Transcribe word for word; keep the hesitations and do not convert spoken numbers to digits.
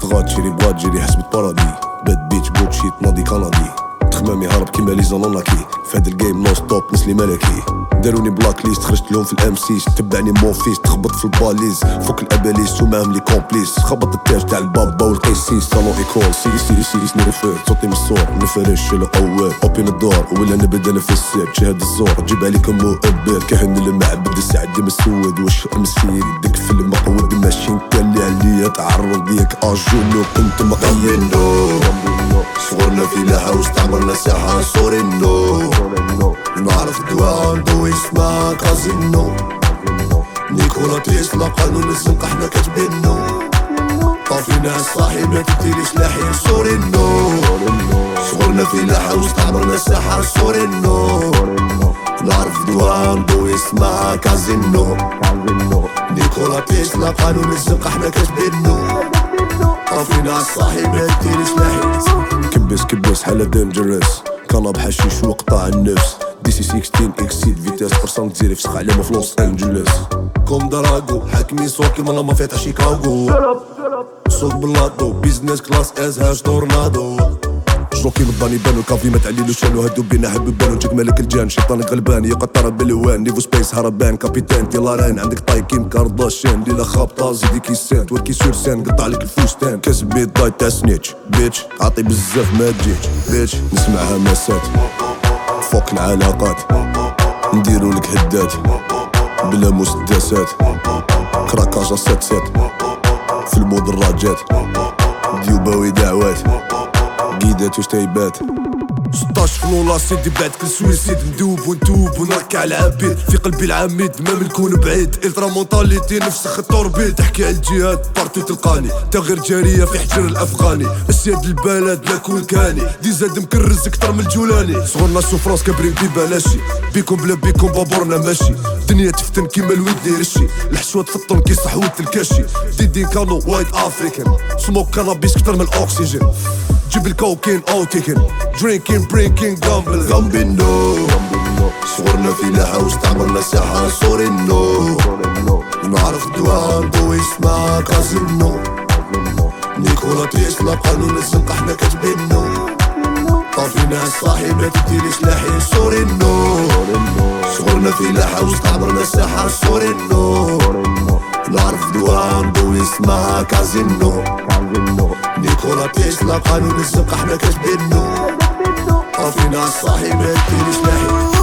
تغاد شيري بغات جيري حسبت بارادي باد بيتش جوتشي تناضي كندي تخمامي هرب كيما لي زونوناكي فهاد الجيم نو ستوب نسلي ملكي داروني بلاك ليست خرجت لهم في الام سيس تبعني مونفيس تخبط في الباليز فوق الاباليس ومعهم لي كومبليس خبط التاج تاع البابا والقيسيس صالون ايكول سيري سيري سيري سنيري فات صوتي من الصور نفرش الاول اوبين الدور ولا نبدا انا في السير شهاد الزور تجيب عليكم مؤبر كهن المعبد السعد مسود واش مسير ديك في المقود ماشي انت اللي عليا تعرض ليك اجولو كنت مقينو صغرنا في لاحة واستعمرنا ساحة سورينو نعرف دواء عنده اسمها كازينو نيكولا تيسلا قانون الزنقة حنا كاتبينو طافينا الصاحي ما تديريش لاحي سورينو صغرنا في لاحة واستعمرنا ساحة سورينو نعرف دواء عنده اسمها كازينو نيكولا تيسلا قانون الزنقة حنا كاتبينو طافينا الصاحي ما تديريش لاحي كبس كبس حالة دينجرس كنب حشيش وقطع النفس دي سي ستة عشر اكسيد فيتاس برسان تزيري فسخ علامة في لوس انجلوس كوم دراغو حاكمي سوق كيما لما فاتح شيكاغو سوق بلاطو بيزنس كلاس از هاش تورنادو جروكي بالضاني بانو كافي ما تعليلو شانو هادو بينا حبب بانو جاك مالك الجان شيطانك غلبان يقطر بالوان نيفو سبيس هربان كابيتان تيلاران عندك طاي كيم كارداشيان ليلا خابطة زيدي كيسان توركي سور سان قطع لك الفستان كسبي داي تاع سنيتش بيتش عاطي بزاف ما تجيش بيتش نسمعها مسات فوق العلاقات نديرو لك هدات بلا مسدسات كراكاجا سات سات في المدراجات ديوباوي دعوات قيدات وشتايبات ستاش فلولا سيدي بعد كل سويسيد ندوب ونتوب ونركع العبيد في قلبي العميد ما منكون بعيد الترا مونتاليتي نفسخ التوربيد تحكي على الجهاد بارتو تلقاني تغير جارية في حجر الافغاني السياد البلد لا كون كاني دي زاد مكرز اكتر من الجولاني صغرنا سوفرانس كابرين ببلاشي بيكم بلا بيكم بابورنا ماشي دنيا تفتن كيما الويد يرشي الحشوات في الطن كي صحوت الكاشي دي دي كانو وايت افريكان سموك كانابيس كتر من الاكسجين جيب الكوكين او تيكن درينكين برينكين جامبل غامبينو صغرنا في لاحة واستعمرنا ساحة سورينو نعرف دواء عنده اسمها كازينو نيكولا تيسلا قانون الزنقة حنا كاتبينو طافينا الصاحي ما تديريش لاحي سورينو صغرنا في لاحة واستعمرنا ساحة سورينو نعرف دواء عنده اسمها كازينو نيكولا تيسلا قانون الزنقة حنا كاتبينو طافينا الصاحي ما تديريش لاحي